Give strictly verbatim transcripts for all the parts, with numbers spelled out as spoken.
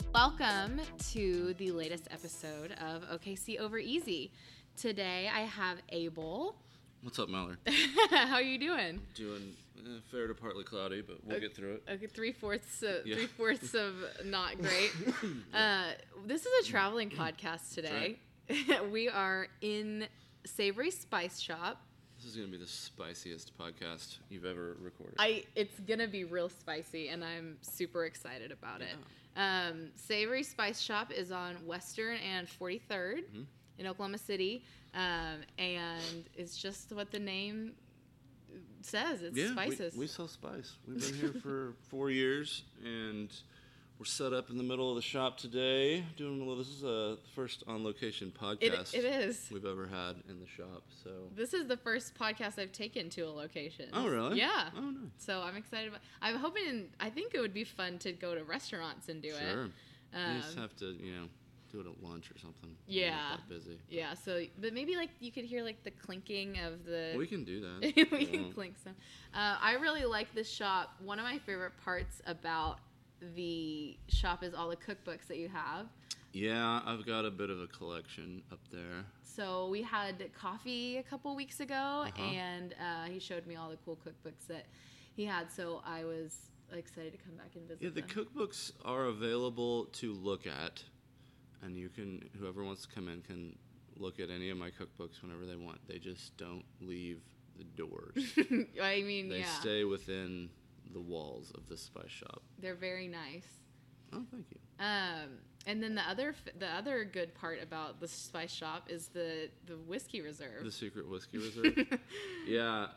Welcome to the latest episode of O K C Over Easy. Today I have Abel. What's up, Mallory? How are you doing? Doing eh, fair to partly cloudy, but we'll okay, get through it. Okay, three fourths, uh, yeah. three fourths of not great. uh, this is a traveling podcast today. Right. We are in Savory Spice Shop. This is gonna be the spiciest podcast you've ever recorded. I it's gonna be real spicy, and I'm super excited about yeah. it. Um, Savory Spice Shop is on Western and forty-third mm-hmm. in Oklahoma City, um, and it's just what the name says. It's yeah, spices. We, we sell spice. We've been here for four years, and we're set up in the middle of the shop today. Doing well. This is a first on-location podcast. It, it is. We've ever had in the shop. So this is the first podcast I've taken to a location. Oh, really? Yeah. Oh, nice. So I'm excited about. I'm hoping. I think it would be fun to go to restaurants and do sure. it. Sure. Um, you just have to, you know, do it at lunch or something. Yeah. You're not that busy. Yeah. So, but maybe like you could hear like the clinking of the. We can do that. we can won't. clink some. Uh, I really like this shop. One of my favorite parts about the shop is all the cookbooks that you have. Yeah, I've got a bit of a collection up there. So we had coffee a couple weeks ago, uh-huh. and uh, he showed me all the cool cookbooks that he had. So I was excited to come back and visit. Yeah, the them. cookbooks are available to look at, and you can, whoever wants to come in can look at any of my cookbooks whenever they want. They just don't leave the doors. I mean, they yeah. They stay within the walls of the spice shop. They're very nice. Oh, thank you. Um, and then the other the other good part about the spice shop is the, the whiskey reserve. The secret whiskey reserve. yeah.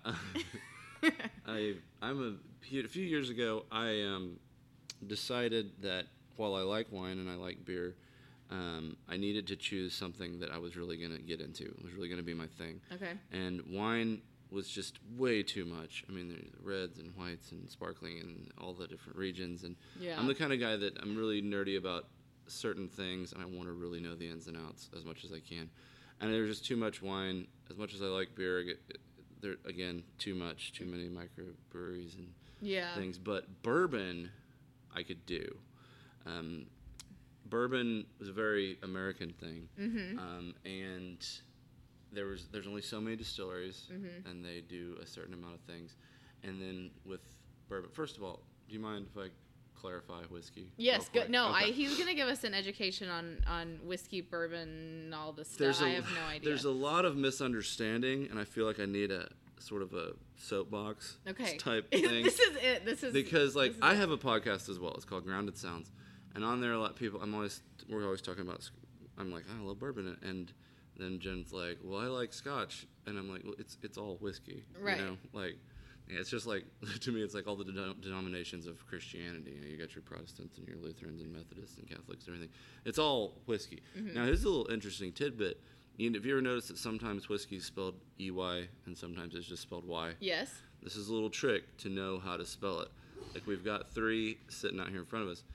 I I'm a, a few years ago I um, decided that while I like wine and I like beer, um, I needed to choose something that I was really going to get into. It was really going to be my thing. Okay. And wine was just way too much. I mean, there's reds and whites and sparkling and all the different regions. And yeah. I'm the kind of guy that I'm really nerdy about certain things, and I want to really know the ins and outs as much as I can. And there's just too much wine. As much as I like beer, I get, there again, too much, too many microbreweries and yeah. things. But bourbon, I could do. Um, bourbon was a very American thing, mm-hmm. um, and There was there's only so many distilleries, mm-hmm. and they do a certain amount of things. And then with bourbon, first of all, do you mind if I clarify whiskey? Yes, good. No, okay. I, he's gonna give us an education on, on whiskey, bourbon, all this stuff. There's a, I have no idea. There's a lot of misunderstanding, and I feel like I need a sort of a soapbox okay. type thing. This is it. This is because like is I it. have a podcast as well. It's called Grounded Sounds, and on there a lot of people. I'm always we're always talking about. I'm like I love bourbon and. Then Jen's like, well, I like Scotch, and I'm like, well, it's it's all whiskey, right? You know, like, yeah, it's just like to me, it's like all the de- denominations of Christianity. You know, you got your Protestants and your Lutherans and Methodists and Catholics and everything. It's all whiskey. Mm-hmm. Now, here's a little interesting tidbit. You know, have you ever noticed that sometimes whiskey is spelled E Y and sometimes it's just spelled Y? Yes. This is a little trick to know how to spell it. Like we've got three sitting out here in front of us.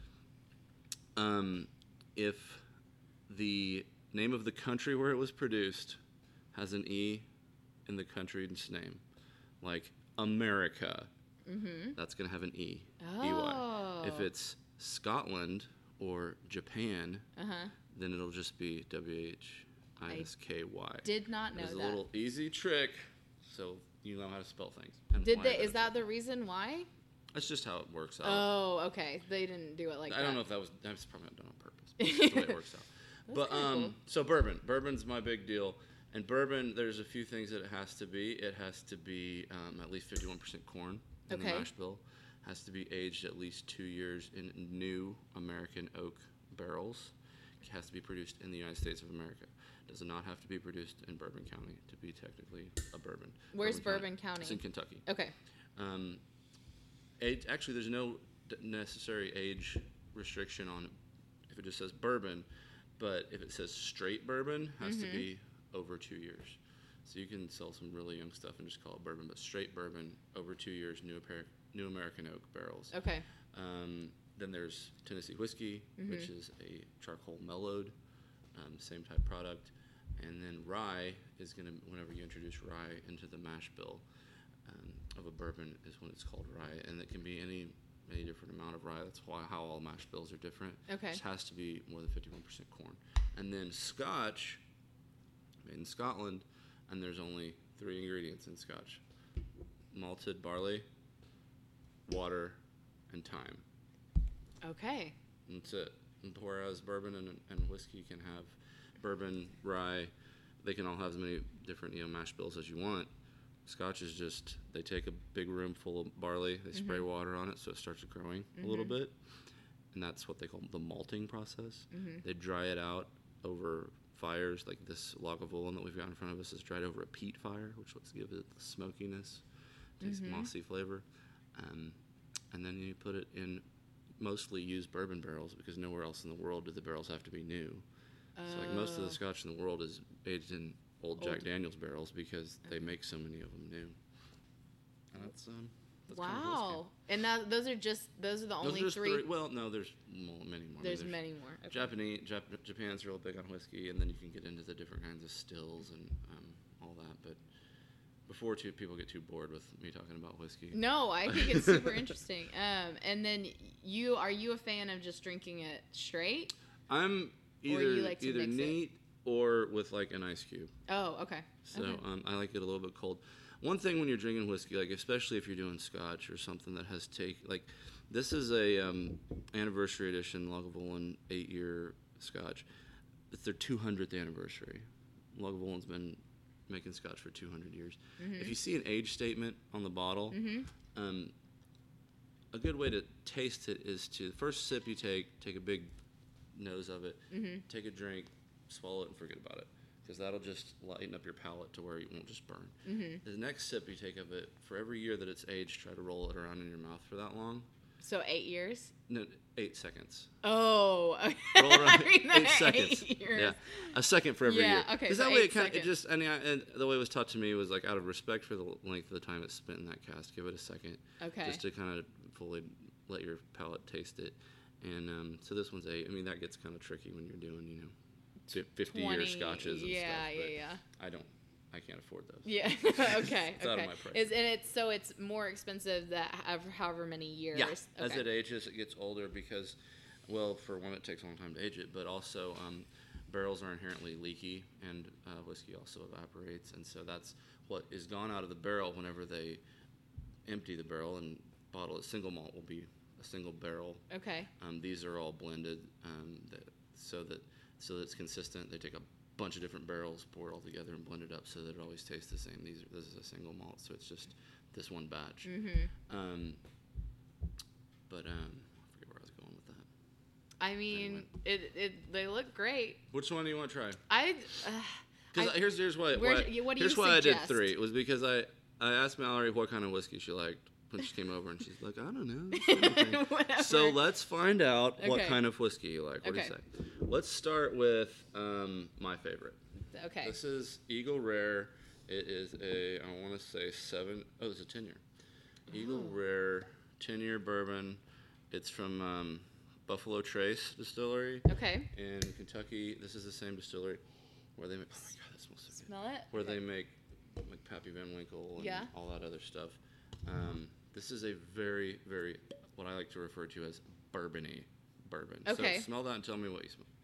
Um, if the name of the country where it was produced has an E in the country's name, like America, mm-hmm. that's going to have an E, oh. E Y. If it's Scotland or Japan, uh-huh. then it'll just be W H I S K Y. Did not know it's that. It's a little easy trick, so you know how to spell things. Did they? Is that the reason why? That's just how it works out. Oh, okay. They didn't do it like I that. I don't know if that was, that was probably not done on purpose, but that's the way it works out. But um, cool. So bourbon, bourbon's my big deal, and bourbon. There's a few things that it has to be. It has to be um, at least fifty-one percent corn in okay. the mash bill. Has to be aged at least two years in new American oak barrels. It has to be produced in the United States of America. It does not have to be produced in Bourbon County to be technically a bourbon. Where's Bourbon, Bourbon County? County? It's in Kentucky. Okay. Um, age, actually, there's no necessary age restriction on it if it just says bourbon. But if it says straight bourbon, it has mm-hmm. to be over two years. So you can sell some really young stuff and just call it bourbon. But straight bourbon, over two years, new, Aper- new American oak barrels. Okay. Um, then there's Tennessee whiskey, mm-hmm. which is a charcoal mellowed, um, same type product. And then rye is going to, whenever you introduce rye into the mash bill um, of a bourbon, is when it's called rye. And it can be any a different amount of rye. That's why how all mash bills are different. Okay. It just has to be more than fifty-one percent corn. And then Scotch, made in Scotland, and there's only three ingredients in Scotch: malted barley, water, and thyme. Okay. That's it. Whereas bourbon and, and whiskey can have bourbon, rye, they can all have as many different, you know, mash bills as you want. Scotch is just, they take a big room full of barley, they mm-hmm. spray water on it so it starts growing mm-hmm. a little bit, and that's what they call the malting process. Mm-hmm. They dry it out over fires, like this Lagavulin that we've got in front of us is dried over a peat fire, which lets give it the smokiness, tastes mm-hmm. mossy flavor, um, and then you put it in mostly used bourbon barrels because nowhere else in the world do the barrels have to be new. Oh. So like most of the Scotch in the world is aged in old, old. Jack Daniel's barrels because okay. they make so many of them new. And that's um. That's wow. Kind of and now those are just those are the those only are three? three. Well, no, there's more, many more. There's, I mean, there's many more. Okay. Japanese Jap- Japan's real big on whiskey, and then you can get into the different kinds of stills and um, all that. But before too people get too bored with me talking about whiskey. No, I think it's super interesting. Um, and then you are you a fan of just drinking it straight? I'm either or you like to either mix neat it? Or with like an ice cube. Oh, okay. So okay. Um, I like it a little bit cold. One thing when you're drinking whiskey, like especially if you're doing Scotch or something that has take, like this is a um, anniversary edition Lagavulin eight year Scotch. It's their two hundredth anniversary. Lagavulin's been making Scotch for two hundred years. Mm-hmm. If you see an age statement on the bottle, mm-hmm. um, a good way to taste it is to the first sip you take, take a big nose of it, mm-hmm. take a drink, swallow it, and forget about it. Because that'll just lighten up your palate to where you won't just burn. Mm-hmm. The next sip you take of it, for every year that it's aged, try to roll it around in your mouth for that long. So eight years? No, eight seconds. Oh, okay. Roll around eight, eight seconds. Eight years. Yeah, a second for every yeah, year. okay. Because so that way it kind of just, and, yeah, and the way it was taught to me was like out of respect for the length of the time it's spent in that cask, give it a second. Okay. Just to kind of fully let your palate taste it. And um, so this one's eight. I mean, that gets kind of tricky when you're doing, you know, fifty year scotches and yeah, stuff. Yeah, yeah, yeah. I don't, I can't afford those. Yeah. okay. It's okay. out of my price. Is and it's so it's more expensive that have however many years. Yeah. Okay. As it ages, it gets older because, well, for one, it takes a long time to age it, but also um, barrels are inherently leaky, and uh, whiskey also evaporates, and so that's what is gone out of the barrel whenever they empty the barrel and bottle it. Single malt will be a single barrel. Okay. Um, these are all blended, um, that, so that. So that it's consistent. They take a bunch of different barrels, pour it all together, and blend it up so that it always tastes the same. These are, this is a single malt, so it's just this one batch. Mm-hmm. Um, but um, I forget where I was going with that. I mean, anyway. it, it they look great. Which one do you want to try? I. Because uh, here's here's why. Where, why what do here's you why suggest? I did three. It was because I I asked Mallory what kind of whiskey she liked when she came over, and she's like, I don't know. So let's find out okay. what kind of whiskey you like. What okay. do you say? Let's start with um, my favorite. Okay. This is Eagle Rare. It is a, I want to say seven, oh, it's a ten year. Eagle oh. Rare ten year bourbon. It's from um, Buffalo Trace Distillery. Okay. In Kentucky. This is the same distillery where they make, oh my God, that smells so good. Smell it? Where okay. they make like Pappy Van Winkle and yeah. all that other stuff. Um, this is a very, very, what I like to refer to as bourbon-y bourbon. Okay. So smell that and tell me what you smell.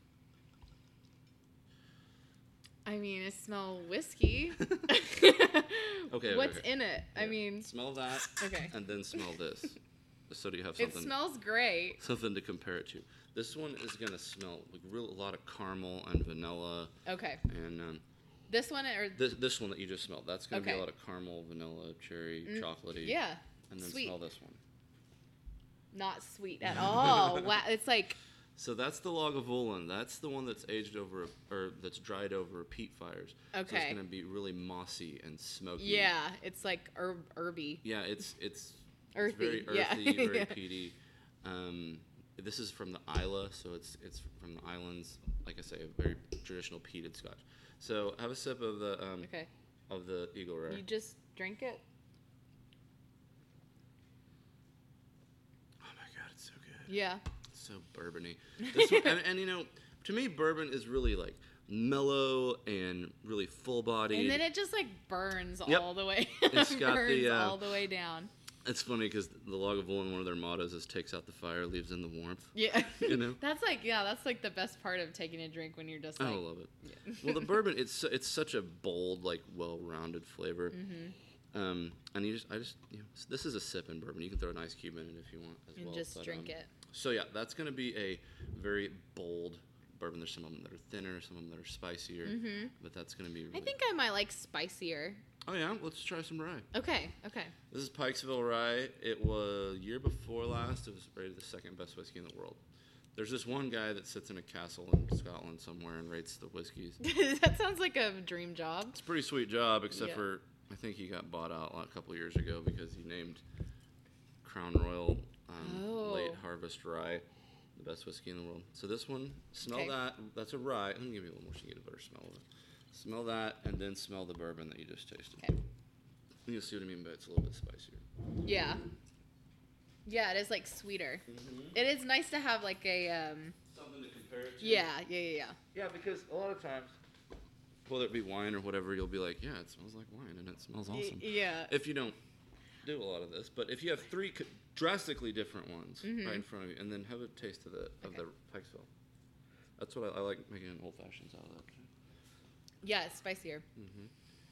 I mean, I smell whiskey. okay. What's okay. in it? Yeah. I mean. Smell that. Okay. And then smell this. So do you have something? It smells great. Something to compare it to. This one is gonna smell like real a lot of caramel and vanilla. Okay. And um, this one or this this one that you just smelled. That's gonna okay. be a lot of caramel, vanilla, cherry, mm, chocolatey. Yeah. And then sweet. smell this one. Not sweet at all. Wow, it's like. So that's the Lagavulin. That's the one that's aged over, a, or that's dried over peat fires. Okay. So it's going to be really mossy and smoky. Yeah, it's like herb, herby. Yeah, it's it's, earthy. it's very yeah. earthy, very yeah. peaty. Um, this is from the Isla, so it's it's from the islands. Like I say, a very traditional peated Scotch. So have a sip of the um, okay. of the Eagle Rare. You just drink it. Oh my God, it's so good. Yeah. So bourbon-y. This one, and, and you know, to me, bourbon is really like mellow and really full-bodied. And then it just like burns yep. all the way. It's got burns the uh, all the way down. It's funny because the Lagavulin, one of their mottos is "takes out the fire, leaves in the warmth." Yeah. You know. That's like yeah, that's like the best part of taking a drink when you're just like. I love it. Yeah. Well, the bourbon, it's it's such a bold, like well-rounded flavor. Mm-hmm. Um, and you just, I just, you know, this is a sipping bourbon. You can throw an ice cube in it if you want as And well. just but, drink um, it. So yeah, that's gonna be a very bold bourbon. There's some of them that are thinner, some of them that are spicier, Mm-hmm. but that's gonna be. Really... I think I might like spicier. Oh yeah, let's try some rye. Okay. Okay. This is Pikesville Rye. It was year before last. It was rated the second best whiskey in the world. There's this one guy that sits in a castle in Scotland somewhere and rates the whiskeys. That sounds like a dream job. It's a pretty sweet job, except Yeah. for I think he got bought out a couple years ago because he named Crown Royal um, Oh. Late Harvest Rye the best whiskey in the world. So this one, smell Okay. that. That's a rye. I'm gonna give you a little more so you get a better smell of it. Smell that, and then smell the bourbon that you just tasted. Okay. You'll see what I mean, but it's a little bit spicier. Yeah. Yeah, it is like sweeter. Mm-hmm. It is nice to have like a um. Something to compare it to. Yeah. Yeah. Yeah. Yeah. Yeah, because a lot of times, whether it be wine or whatever, you'll be like, yeah, it smells like wine, and it smells awesome. Y- yeah. If you don't do a lot of this, but if you have three co- drastically different ones Mhm. right in front of you, and then have a taste of the of Okay. the Pikesville. That's what I, I like making an old fashions out of that. Yeah, it's spicier. Mm-hmm.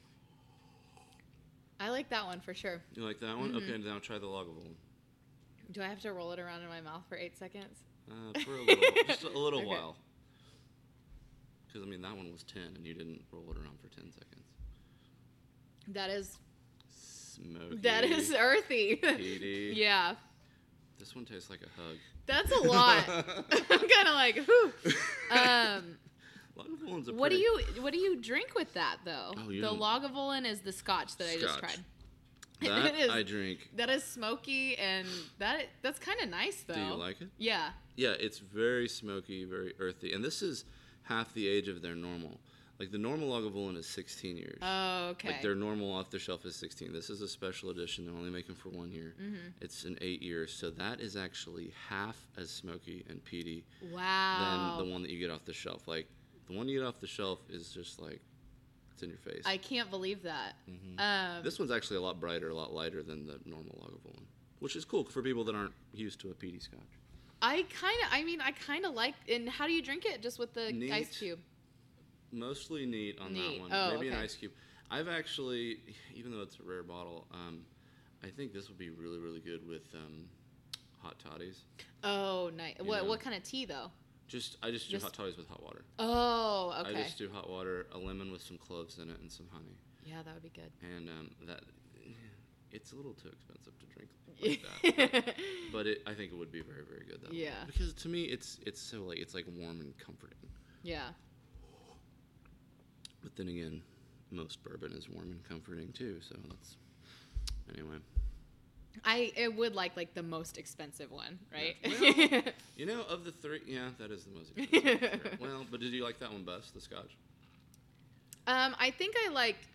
I like that one for sure. You like that one? Mhm. Okay, now try the Lagavulin. Do I have to roll it around in my mouth for eight seconds? Uh, for a little, just a little Okay. while. Because I mean, that one was ten, and you didn't roll it around for ten seconds. That is Smoky. that is earthy. Peaty. Yeah, This one tastes like a hug. that's a lot. I'm kind of like, whew. Um, Lagavulin's a what do pretty- you what do you drink with that though? Oh, you the don't- Lagavulin is the Scotch that I just Scotch. tried. That It is. I drink. That is smoky and that that's kind of nice though. Do you like it? Yeah. Yeah, it's very smoky, very earthy, and this is half the age of their normal. Like the normal Lagavulin is sixteen years. Oh, okay. Like their normal off the shelf is sixteen. This is a special edition. They're only making for one year. Mm-hmm. It's an eight years, so that is actually half as smoky and peaty Wow. than the one that you get off the shelf. Like the one you get off the shelf is just like it's in your face. I can't believe that. Mhm. Um, This one's actually a lot brighter, a lot lighter than the normal Lagavulin, which is cool for people that aren't used to a peaty Scotch. I kind of, I mean, I kind of like. And how do you drink it? Just with the Neat. ice cube. Mostly neat on Neat. that one. Oh, Maybe an okay. ice cube. I've actually, even though it's a rare bottle, um, I think this would be really, really good with um, hot toddies. Oh, nice. You What know. what kind of tea though? Just I just do Just- hot toddies with hot water. Oh, okay. I just do hot water, a lemon with some cloves in it, and some honey. Yeah, that would be good. And um, that it's a little too expensive to drink like that. But, but it, I think it would be very, very good. That way. Yeah. Because to me, it's it's so like it's like warm and comforting. Yeah. But then again, most bourbon is warm and comforting too. So that's anyway. I it would like like the most expensive one, right? Yeah. You know, of the three, yeah, that is the most expensive. Sure. Well, but did you like that one best, the Scotch? um, I think I liked.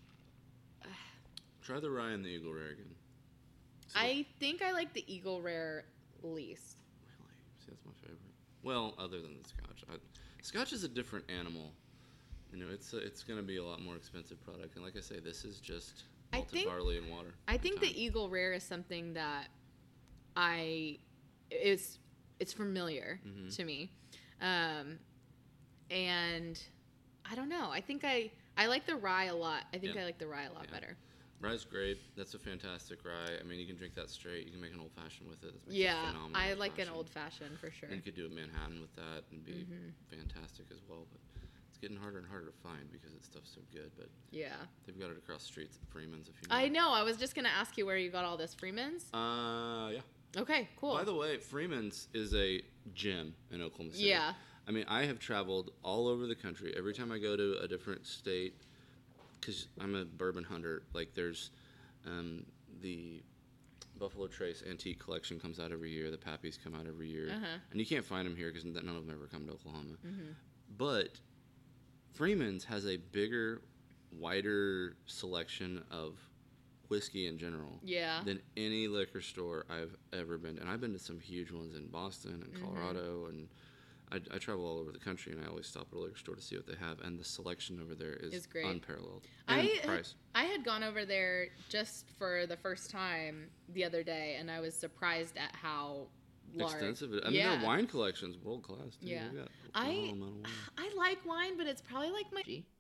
Try the rye and the Eagle Rare again. See, I think I like the Eagle Rare least. really, see, that's my favorite. Well, other than the Scotch, I, Scotch is a different animal. You know, it's a, it's going to be a lot more expensive product, and like I say, this is just I malted think- barley and water. I and think time. the Eagle Rare is something that I it's it's familiar Mhm. to me, um, and I don't know. I think I I like the rye a lot. I think Yeah. I like the rye a lot Yeah. better. Rye's great. That's a fantastic rye. I mean, you can drink that straight. You can make an old fashioned with it. This makes a Yeah, phenomenal I like an old-fashioned. old fashioned for sure. And you could do a Manhattan with that and be Mhm. fantastic as well. But it's getting harder and harder to find because it's stuff's so good. But Yeah, they've got it across the streets at Freeman's if you know. I know. I was just gonna ask you where you got all this Freeman's. Uh, yeah. Okay, cool. By the way, Freeman's is a gym in Oklahoma City. Yeah. I mean, I have traveled all over the country. Every time I go to a different state, because I'm a bourbon hunter, like there's um, the Buffalo Trace Antique Collection comes out every year. The Pappies come out every year. Uh-huh. And you can't find them here because none of them ever come to Oklahoma. Mhm. But Freeman's has a bigger, wider selection of whiskey in general Yeah. than any liquor store I've ever been to. And I've been to some huge ones in Boston and Mhm. Colorado and I, I travel all over the country, and I always stop at a liquor store to see what they have, and the selection over there is It's great. unparalleled. And I price. I had gone over there just for the first time the other day, and I was surprised at how large. Extensive. I mean, yeah. their wine collection's world class. Dude. Yeah. Got I amount of wine. I like wine, but it's probably like my. Yeah.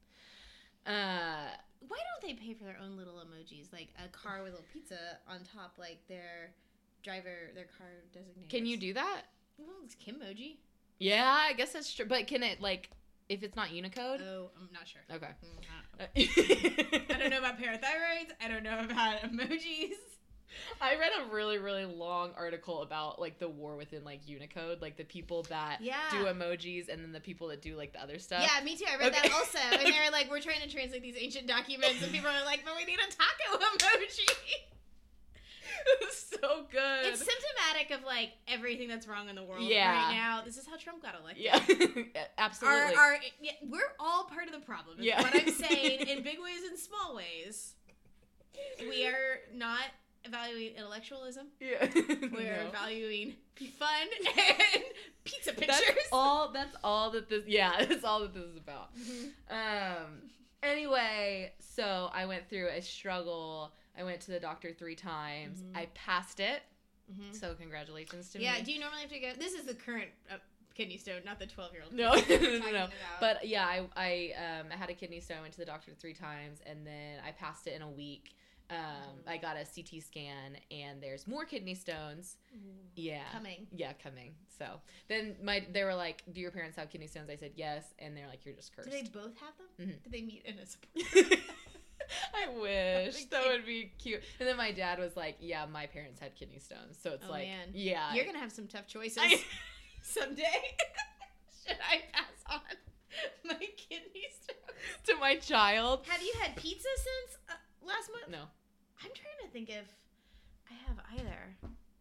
Uh, Why don't they pay for their own little emojis, like a car with a little pizza on top, like their driver, their car designated? can you do that? Well, it's Kimoji. Yeah, I guess that's true. But can it like if it's not Unicode? Oh, I'm not sure. Okay. Mm, I don't know about parathyroids. I don't know about emojis. I read a really, really long article about like the war within like Unicode, like the people that Yeah. do emojis and then the people that do like the other stuff. Yeah, me too. I read Okay. that also. And they were like, we're trying to translate these ancient documents, and people are like, but we need a taco emoji. It's so good. It's symptomatic of like everything that's wrong in the world Yeah. right now. This is how Trump got elected. Yeah, absolutely. Our, our, yeah, we're all part of the problem. Is Yeah. what I'm saying, in big ways and small ways. We are not evaluating intellectualism. yeah. We're No. valuing fun and pizza pictures. That's all. That's all that this. Yeah, that's all that this is about. Mhm. Um. Anyway, so I went through a struggle. I went to the doctor three times. Mhm. I passed it. Mhm. So congratulations to Yeah, me. do you normally have to go? This is the current uh, kidney stone, not the twelve-year-old. No, kidney no, we're no, talking no. about. But yeah, I I um I had a kidney stone. I went to the doctor three times, and then I passed it in a week. Um, Mm. I got a C T scan, and there's more kidney stones. Yeah, Coming. Yeah, coming. So then my they were like, "Do your parents have kidney stones?" I said yes, and they're like, "You're just cursed." Do they both have them? Mhm. Did they meet in a support? I wish That'd be that cute. would be cute. And then my dad was like, "Yeah, my parents had kidney stones." So it's Oh, like, man. yeah, You're gonna have some tough choices I- someday. Should I pass on my kidney stones? to my child. Have you had pizza since uh, last month? No, I'm trying to think if I have either.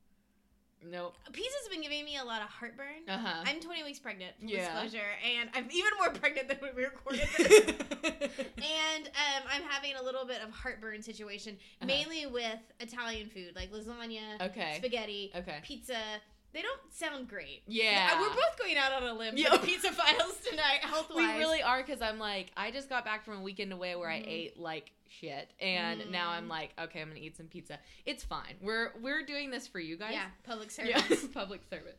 nope. Pizza's been giving me a lot of heartburn. Uh huh. I'm twenty weeks pregnant, full Yeah. disclosure, and I'm even more pregnant than when we recorded this. And um, I'm having a little bit of heartburn situation, Uh-huh. mainly with Italian food, like lasagna, Okay. spaghetti, Okay. pizza. They don't sound great. Yeah. Uh, We're both going out on a limb Yeah. for the pizza files tonight, health-wise. We really are, because I'm like, I just got back from a weekend away where Mhm. I ate like shit, and now I'm Mm. like, okay, I'm gonna eat some pizza. It's fine. We're we're doing this for you guys. Yeah, public Yeah, service. public service.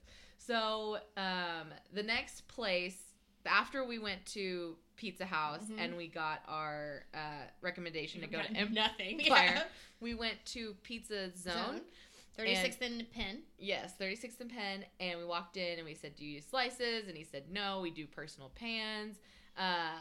So um, the next place after we went to Pizza House Mhm. and we got our uh, recommendation to go to Got Empire, nothing. Yeah. we went to Pizza Zone. Zone. thirty-sixth and Penn. Yes, thirty-sixth and Penn, and we walked in and we said, "Do you use slices?" And he said, "No, we do personal pans." Uh,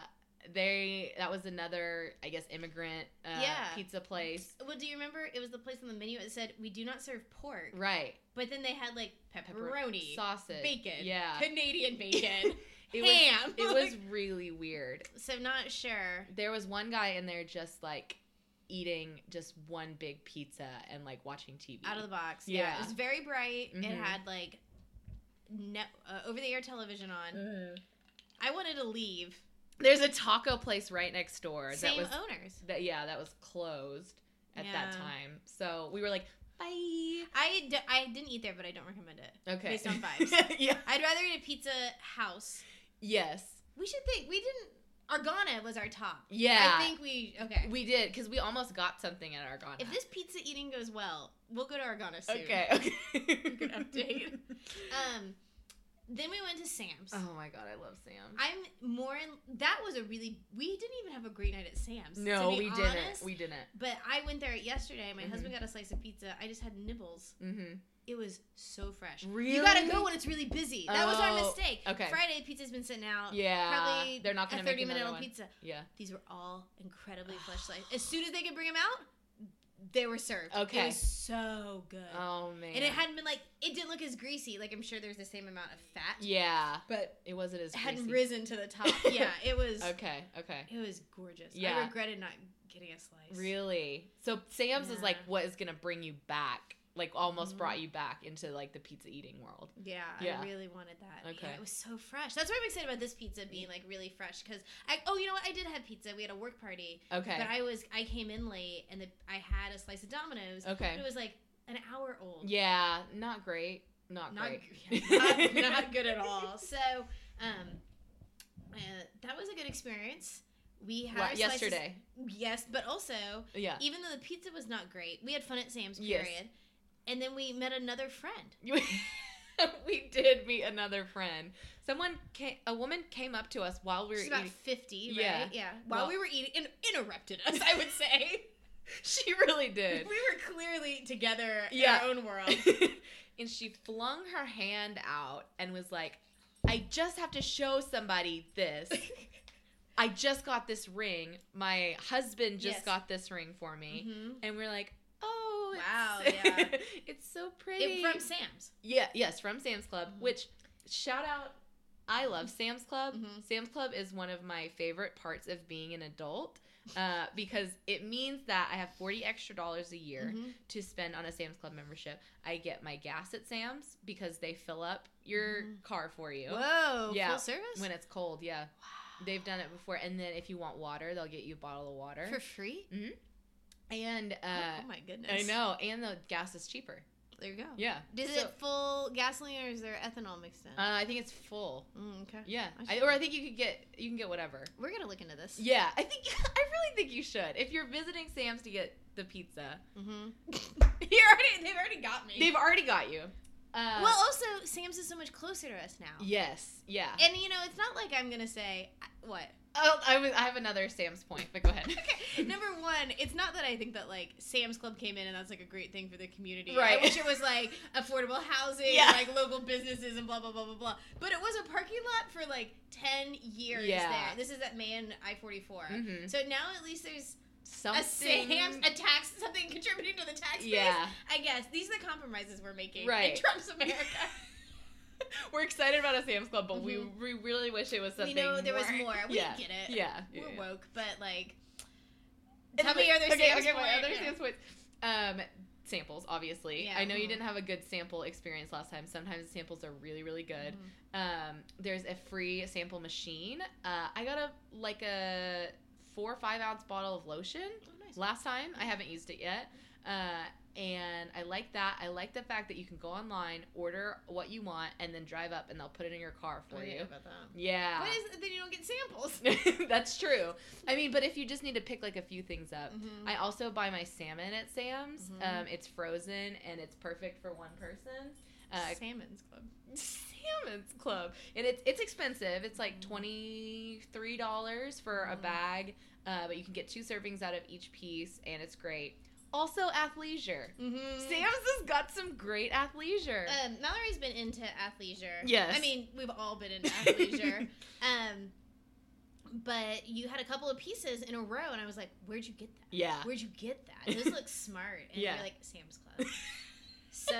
they that was another, I guess, immigrant uh, Yeah. pizza place, Well, do you remember it was the place on the menu that said we do not serve pork, right? but then they had like pepperoni, sausage, bacon, yeah. Canadian bacon, It ham. was it was really weird. So not sure. There was one guy in there just like eating just one big pizza and like watching T V Out of the box. Yeah. Yeah. It was very bright. It Mhm. had like no, uh, over the air television on. I wanted to leave. There's a taco place right next door Same that was owners. that yeah that was closed at that Yeah. time. So we were like, bye. I, d- I didn't eat there, but I don't recommend it. Okay. Based on vibes. yeah. I'd rather eat a pizza house. Yes. We should think. We didn't. Argana was our top. Yeah. I think we. Okay. We did because we almost got something at Argana. If this pizza eating goes well, we'll go to Argana soon. okay. Okay. Good update. Um, then we went to Sam's. Oh my god, I love Sam's. I'm more in. That was a really. We didn't even have a great night at Sam's. no, to be we honest, didn't. We didn't. But I went there yesterday. My Mhm. husband got a slice of pizza. I just had nibbles. Mm-hmm. It was so fresh. Really? You gotta go when it's really busy. That was our Oh, mistake. okay. Friday pizza's been sitting out. Yeah. Probably they're not a gonna make thirty minute another old one. pizza. Yeah. These were all incredibly fresh sliced. As soon as they could bring them out, they were served. Okay. It was so good. Oh man. And it hadn't been like, it didn't look as greasy. Like, I'm sure there's the same amount of fat. Yeah. But It wasn't as it hadn't greasy. risen to the top. Yeah, it was. Okay. Okay. It was gorgeous. Yeah. I regretted not getting a slice. Really? So Sam's is like Yeah. what is gonna bring you back, like almost Mhm. brought you back into like the pizza eating world. Yeah, Yeah. I really wanted that. Okay. Yeah, it was so fresh. That's why I'm excited about this pizza being like really fresh. Because I, oh, you know what? I did have pizza. We had a work party. Okay. But I was, I came in late and the, I had a slice of Domino's. Okay. But it was like an hour old. Yeah, not great. Not, Not, great. yeah, not, not good at all. So, um, uh, that was a good experience. We had What, our slices- yesterday. Yes, but also, Yeah. even though the pizza was not great, we had fun at Sam's. Yes. Period. And then we met another friend. We did meet another friend. Someone came, a woman came up to us while we were She's about eating. fifty, right? Yeah. Yeah. While Well- we were eating, and interrupted us, I would say. She really did. We were clearly together Yeah. in our own world. And she flung her hand out and was like, I just have to show somebody this. I just got this ring. My husband just Yes. got this ring for me. Mm-hmm. And we're like, oh, Wow, it's, yeah. it's so pretty. It, from Sam's. Yeah, yes, from Sam's Club, Mhm. which, shout out, I love Sam's Club. Mhm. Sam's Club is one of my favorite parts of being an adult uh, because it means that I have forty extra dollars a year Mhm. to spend on a Sam's Club membership. I get my gas at Sam's because they fill up your Mhm. car for you. Whoa. Yeah. Full service? When it's cold, yeah. Wow. They've done it before. And then if you want water, they'll get you a bottle of water. For free? and uh, oh my goodness. I know, and the gas is cheaper. There you go. Yeah. Is So- it full gasoline or is there ethanol mixed in? Uh, I think it's full. Mm, okay. Yeah, I I, or I think you could get you can get whatever. We're gonna look into this. Yeah, I think I really think you should. If you're visiting Sam's to get the pizza, Mm-hmm. you already, they've already got me. they've already got you. Uh, well, also Sam's is so much closer to us now. yes, yeah. And you know, it's not like I'm gonna say what. Oh, I, was, I have another Sam's point, but go ahead. Okay. Number one, it's not that I think that like Sam's Club came in and that's like a great thing for the community. Right. I wish it was like affordable housing, Yeah. and, like local businesses and blah blah blah blah blah. But it was a parking lot for like ten years Yeah. there. This is at Mayan I forty-four. Mhm. So now at least there's Something. a Sam's, a tax, something contributing to the tax base. Yeah. I guess these are the compromises we're making Right. in Trump's America. We're excited about a Sam's Club, but Mhm. we, we really wish it was We something know there was more. more. We yeah. get it. Yeah. We're yeah. woke, but like, And tell me then- other okay, Sam's okay, my point. other Yeah. Sam's points. Um, samples, obviously. Yeah, I know you mhm. didn't have a good sample experience last time. Sometimes the samples are really, really good. Mhm. Um, there's a free sample machine. Uh, I got a like a four or five ounce bottle of lotion Oh, nice. last time. I haven't used it yet. Uh, and I like that. I like the fact that you can go online, order what you want, and then drive up and they'll put it in your car for Oh, yeah, you. about that. Yeah. What is it? Then you don't get samples. That's true. I mean, but if you just need to pick like a few things up. Mhm. I also buy my salmon at Sam's. Mhm. Um, it's frozen and it's perfect for one person. Uh, Salmon's Club. Salmon's Club, and it's it's expensive. It's like Mhm. twenty three dollars for a Mhm. bag, uh, but you can get two servings out of each piece, and it's great. Also, athleisure. Mm-hmm. Sam's has got some great athleisure. Um, Mallory's been into athleisure. Yes. I mean, we've all been into athleisure. um, but you had a couple of pieces in a row, and I was like, "Where'd you get that? yeah. Where'd you get that? This looks smart." And Yeah. you're like, "Sam's Club." So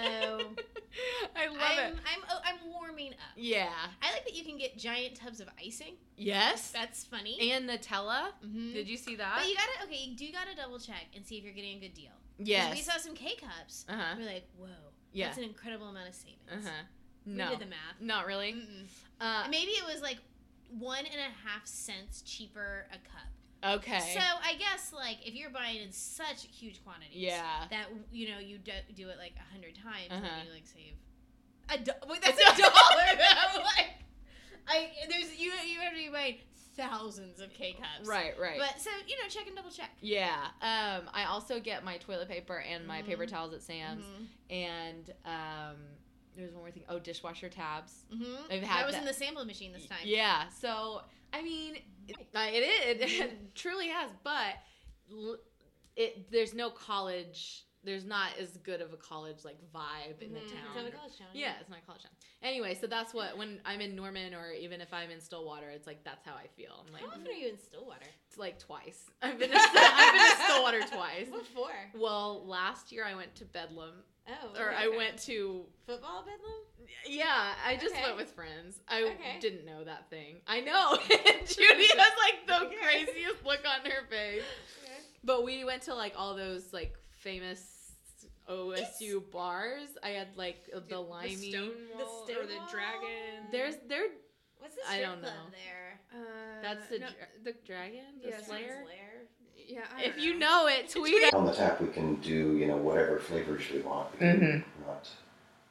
I love I'm it. I'm oh, I'm warming up. Yeah. I like that you can get giant tubs of icing. Yes. That's funny. And Nutella. Mhm. Did you see that? But you gotta okay, you do gotta double check and see if you're getting a good deal. 'Cause yes. we saw some K cups. Uh huh. We're like, whoa, Yeah. that's an incredible amount of savings. Uh huh. We No. did the math. Not really. Mm-mm. Uh, Maybe it was like one and a half cents cheaper a cup. okay. So I guess like if you're buying in such huge quantities, yeah. that you know you do, do it like a hundred times, Uh-huh. and you like save a do- wait, that's a dollar though. Like, I there's you you have to be buying thousands of K cups, Right. Right. But so you know, check and double check. yeah. Um. I also get my toilet paper and my Mhm. paper towels at Sam's, Mhm. and um. There's one more thing. Oh, dishwasher tabs. Mm-hmm. I've had that was that- in the sample machine this time. Yeah. So I mean, it, uh, it is. It truly has, but l- it there's no college. There's not as good of a college like vibe in the Mhm. town. It's not a college town. Yeah, it's not a college town. Anyway, so that's what when I'm in Norman or even if I'm in Stillwater, it's like that's how I feel. I'm like, How often are you in Stillwater? it's like twice. I've been to, I've been to Stillwater twice. What for? Well, last year I went to Bedlam, Oh. or I okay. went to football bedlam. yeah. I just Okay. went with friends. I Okay. didn't know that thing. I know. Judy has like the Okay. craziest look on her face. But we went to like all those like famous O S U bars. I had like the, The limey. Stonewall The or the Stonewall? Dragon. There's there. What's the I strip don't club know. there? Uh, That's the no, dra- the dragon, the yeah, Slayer. Lair. yeah. I If don't you know. know it, tweet it. On the tap, we can do, you know, whatever flavors we want. We can Mhm. not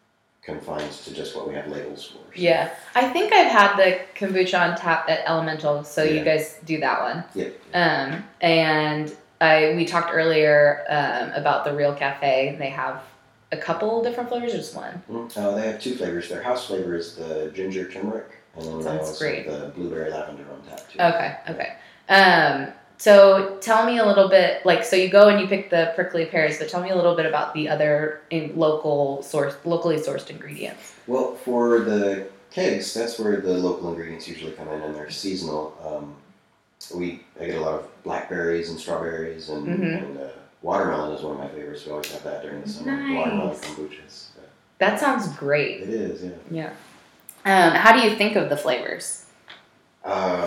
confined to just what we have labels for. So. Yeah, I think I've had the kombucha on tap at Elemental, so you Yeah. guys do that one. Yeah. Um, and I we talked earlier um, about the Real Cafe. They have a couple different flavors, or just one. Mm, Uh, they have two flavors. Their house flavor is the ginger turmeric, and then they Sounds also great. have the blueberry lavender on tap too. Okay, okay. Um, so tell me a little bit, like, so you go and you pick the prickly pears, but tell me a little bit about the other in local source, locally sourced ingredients. Well, for the kegs, that's where the local ingredients usually come in, and they're seasonal. Um, we I get a lot of blackberries and strawberries, and, Mhm. and uh, watermelon is one of my favorites. We always have that during the summer. Watermelon Nice. kombuchas. So That sounds great. it is, yeah. Yeah. Um, how do you think of the flavors? Uh,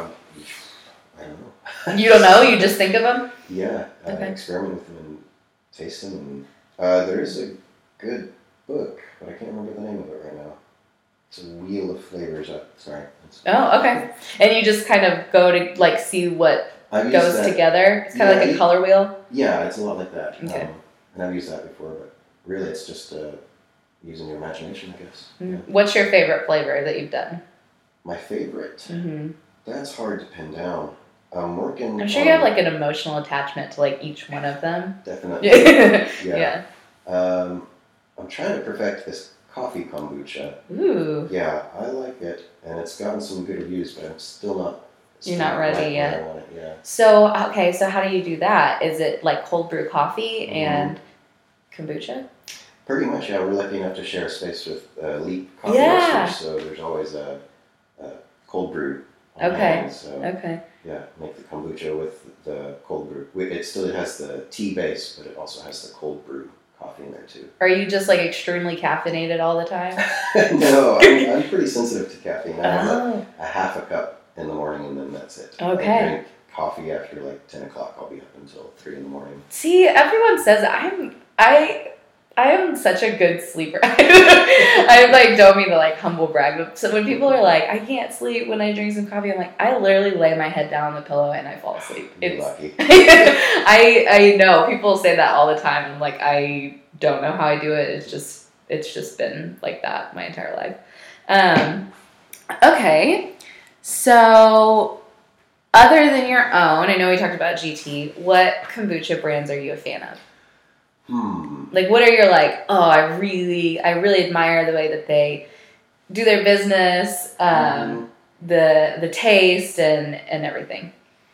I don't know. You don't know? You just think of them? Yeah, uh, Okay. experiment with them and taste them. And uh, there is a good book, but I can't remember the name of it right now. It's a Wheel of Flavors. Uh, sorry. It's- Oh, okay. And you just kind of go to like see what I've used goes that. together. It's kind of Yeah, like a you- color wheel. Yeah, it's a lot like that. Okay. Um, and I've used that before, but really it's just uh, using your imagination, I guess. Yeah. What's your favorite flavor that you've done? My favorite? Mm-hmm. That's hard to pin down. I'm working I'm sure on- you have like an emotional attachment to like each one of them. Definitely. Yeah. Yeah. Um, I'm trying to perfect this coffee kombucha. Ooh. Yeah, I like it, and it's gotten some good reviews, but I'm still not. You're still not ready right where yet. I want it, yeah. So okay, so how do you do that? Is it like cold brew coffee Mhm. and kombucha? Pretty much, yeah. We're lucky enough to share space with uh, Leap Coffee Yeah. Roasters, so there's always a, a cold brew. On Okay. hand, so Okay. yeah, make the kombucha with the cold brew. Wi- It still has the tea base, but it also has the cold brew coffee in there too. Are you just like extremely caffeinated all the time? no, I'm, I'm pretty sensitive to caffeine. I have a, Oh. a half a cup in the morning, and then that's it. Okay. I drink coffee after like ten o'clock. I'll be up until three in the morning. See, everyone says I'm I I am such a good sleeper. I like don't mean to like humble brag, but so when people are like, I can't sleep when I drink some coffee, I'm like, I literally lay my head down on the pillow and I fall asleep. You're It's lucky. I I know people say that all the time. I'm like, I don't know how I do it. It's just it's just been like that my entire life. Um, okay, so other than your own, I know we talked about G T. What kombucha brands are you a fan of? Hmm. Like, what are your like? Oh, I really, I really admire the way that they do their business, um, Mhm. the the taste, and and everything.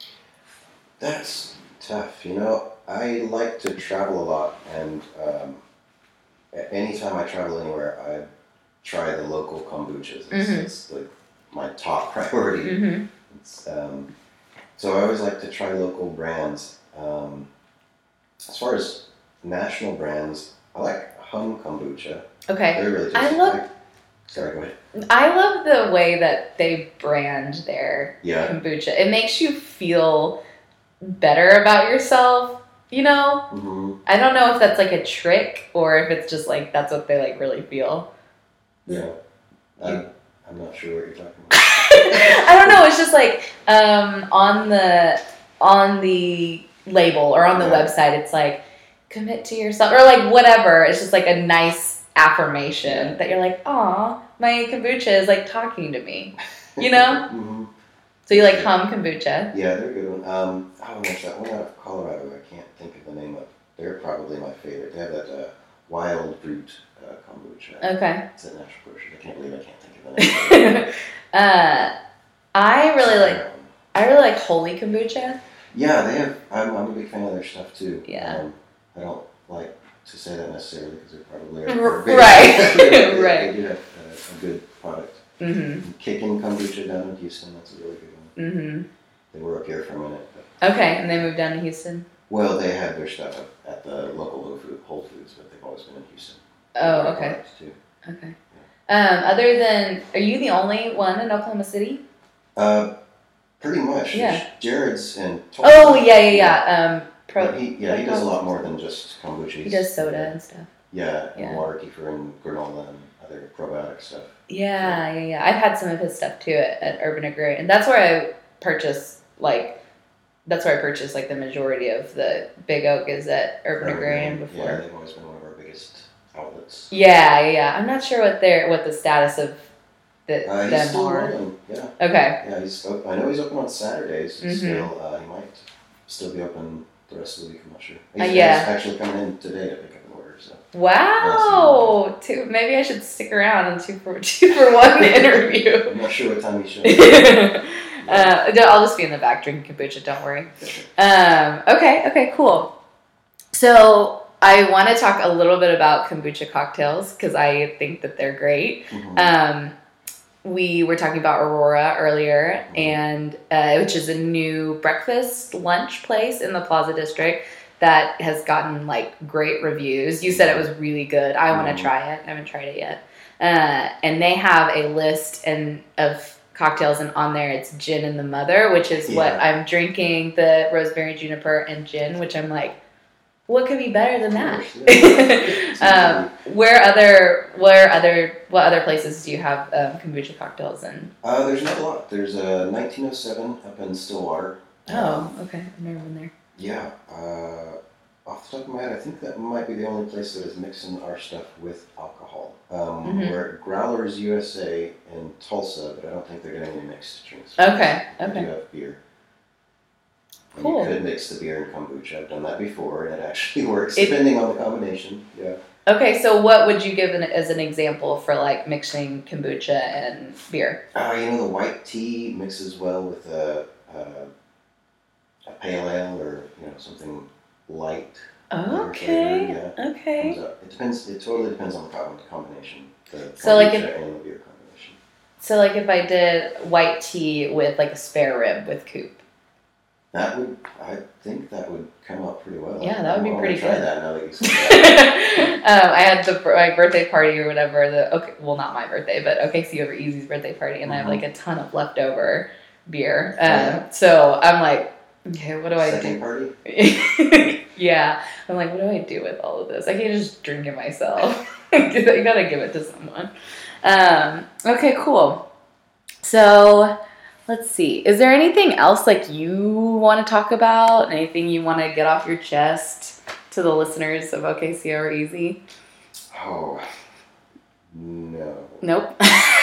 That's tough. You know, I like to travel a lot, and um, a- anytime I travel anywhere, I try the local kombuchas. It's, Mhm. it's like my top priority. Mm-hmm. It's, um, so I always like to try local brands. Um, as far as national brands, I like Hum Kombucha. Okay, They're really I tasty. love- I- Sorry, go ahead. I love the way that they brand their Yeah. kombucha. It makes you feel better about yourself. You know, Mm-hmm. I don't know if that's like a trick or if it's just like that's what they like really feel. Yeah. You- I'm, I'm not sure what you're talking about. I don't know. It's just like um, on the on the label or on the Yeah. website, it's like commit to yourself or like whatever. It's just like a nice affirmation Yeah. that you're like, aw, my kombucha is like talking to me. You know? hmm So you like Hum Kombucha. Yeah, they're a good one. Um, oh, there's that one out of Colorado. I can't think of the name of. They're probably my favorite. They have that uh, wild root uh, kombucha. Okay. It's a natural grocery. I can't believe I can't think of the name. of it. uh, I really like Um, I really like Holy Kombucha. Yeah, they have. I'm, I'm a big fan of their stuff too. Yeah. Um, I don't like to say that necessarily because they're probably R- are big. right. they, they- Right. They do have uh, a good product. Mm-hmm. Kicking Kombucha down in Houston. That's a really good one. Mm-hmm. They were up here for a minute. But, Okay, and they moved down to Houston. well, they had their stuff at, at the local Whole Food- Whole Foods, but they've always been in Houston. Oh, Great okay. products, too. Okay. Um, other than, are you the only one in Oklahoma City? Uh, pretty much. Yeah. There's Jared's in Tulsa. Oh yeah, yeah, yeah. Um, pro. But he, yeah, he does a lot more than just kombucha. He does soda and stuff. Yeah, Yeah. and water kefir and granola and other probiotic stuff. Yeah, yeah, yeah. I've had some of his stuff too at, at Urban Agrarian, and that's where I purchase like, that's where I purchased like the majority of the Big Oak is at Urban Agrarian Yeah, before. they've always been one of our biggest outlets. Yeah, yeah, yeah. I'm not sure what their what the status of the, Uh, he's them still are. rolling. Yeah, Okay. yeah. He's. Op- I know he's open on Saturdays. Mhm. Still, uh, he might still be open the rest of the week. I'm not sure. He's, Uh, yeah. he's actually coming in today to pick up an order. So. Wow. Two. Maybe I should stick around and two for two for one interview. I'm not sure what time he's showing. uh, no, I'll just be in the back drinking kombucha. Don't worry. Um, okay. Okay. Cool. So I want to talk a little bit about kombucha cocktails because I think that they're great. Mhm. Um, we were talking about Aurora earlier, and uh, which is a new breakfast lunch place in the Plaza District that has gotten like great reviews. You said it was really good. I want Mhm. to try it. I haven't tried it yet. Uh, and they have a list and of cocktails, and on there it's gin and the mother, which is what Yeah. I'm drinking, the rosemary juniper and gin, which I'm like, what could be better than that? Of course, yeah. um, where other where other what other places do you have um, kombucha cocktails in? Uh, there's not a lot. There's a nineteen oh seven up in Stillwater. Oh, okay, I've never been there. Yeah. Uh, off the top of my head, I think that might be the only place that is mixing our stuff with alcohol. Um, Mhm. We're at Growlers U S A in Tulsa, but I don't think they're doing any mixed drinks. Okay, They okay. do have beer. And Cool. You could mix the beer and kombucha. I've done that before, and it actually works It- depending on the combination. Yeah. Okay, so what would you give an, as an example for like mixing kombucha and beer? Uh, you know, the white tea mixes well with a, a, a pale ale or you know something light. Okay, Flavor, yeah. okay. Comes up. It depends. It totally depends on the com- combination. The So, like, kombucha if- and the beer combination. So like if I did white tea with like a spare rib with coupe. That would, I think that would come out pretty well. Yeah, that would be I wanna pretty try good. that now that you said that. um, I had the my birthday party or whatever. The okay, well not my birthday, but O K C Over Easy's birthday party, and I have like a ton of leftover beer. Um, Yeah. So I'm like, okay, what do I Second do? party. Yeah, I'm like, what do I do with all of this? I can't just drink it myself. You gotta give it to someone. Um, okay, cool. So let's see. Is there anything else like you want to talk about? Anything you want to get off your chest to the listeners of O K C Over Easy? Oh, no. Nope.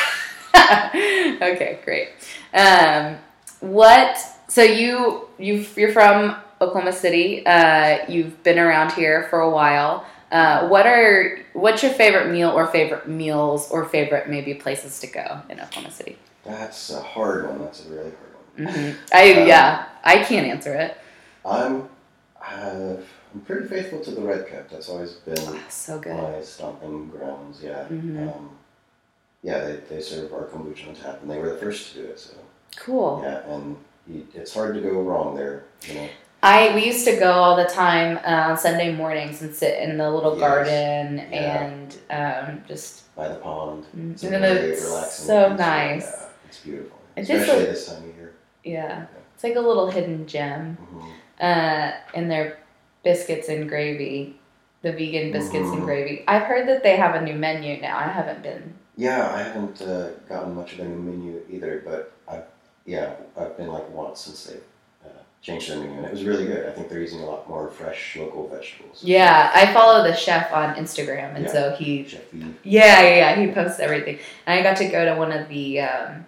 Okay, great. Um, what? So you you you're from Oklahoma City. Uh, you've been around here for a while. Uh, what are what's your favorite meal or favorite meals or favorite maybe places to go in Oklahoma City? That's a hard one. That's a really hard one. hmm I Um, yeah, I can't answer it. I'm, I've, I'm pretty faithful to the Red Cup. That's always been Oh, so good. my stomping grounds. Yeah. Mhm. Um, yeah, they, they serve our kombucha on tap, and they were the first to do it. So Cool. yeah, and you, it's hard to go wrong there. You know. I we used to go all the time uh, on Sunday mornings and sit in the little Yes. garden Yeah. and um, just By the pond. Mm, It's and a then very it's relaxing so piece. nice. Yeah, it's beautiful. It just Especially look- this time of year. yeah, it's like a little hidden gem. Mhm. Uh, and their biscuits and gravy, the vegan biscuits and Mhm. gravy. I've heard that they have a new menu now. I haven't been. Yeah, I haven't uh, gotten much of their new menu either, but I've, yeah, I've been like once since they uh, changed their menu, and it was really good. I think they're using a lot more fresh local vegetables. Yeah, I follow the chef on Instagram, and Yeah. so he. Chef Eve. Yeah, yeah, yeah. He posts everything, and I got to go to one of the um,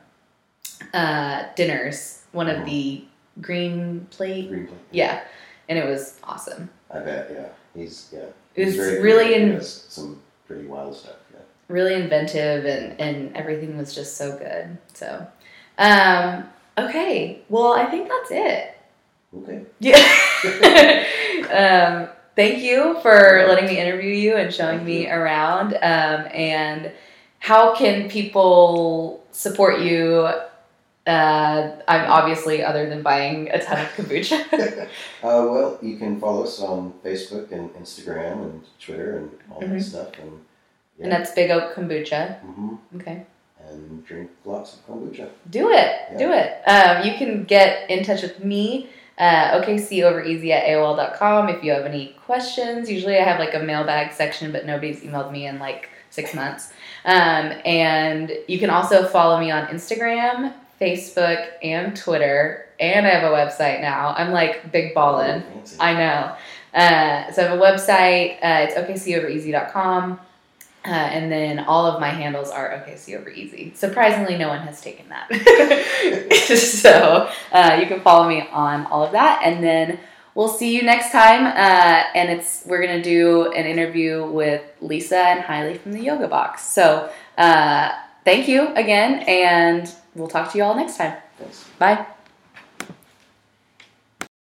uh, dinners, one of Mhm. the green plate. Green plate. Yeah, and it was awesome. I bet. Yeah, he's yeah. It he's was very really creative. He in- does some pretty wild stuff. Yeah. Really inventive, and and everything was just so good. So, um, okay. Well, I think that's it. Okay. Yeah. um, thank you for letting me interview you and showing me around. Um, and how can people support you? Uh, I'm obviously other than buying a ton of kombucha. uh, well, you can follow us on Facebook and Instagram and Twitter and all Mhm. that stuff, and yeah. And that's Big Oak Kombucha. hmm Okay. and drink lots of kombucha. Do it. Do it. Um, you can get in touch with me, uh, O K C over easy at A O L dot com if you have any questions. Usually I have like a mailbag section, but nobody's emailed me in like six months. Um, and you can also follow me on Instagram, Facebook, and Twitter. And I have a website now. I'm like big ballin'. Oh, fancy. I know. Uh, so I have a website. Uh, it's O K C over easy dot com. Uh, and then all of my handles are O K C over easy. Surprisingly, no one has taken that. So uh, you can follow me on all of that. And then we'll see you next time. Uh, and it's we're going to do an interview with Lisa and Hailey from the Yoga Box. So uh, thank you again. And we'll talk to you all next time. Thanks. Bye.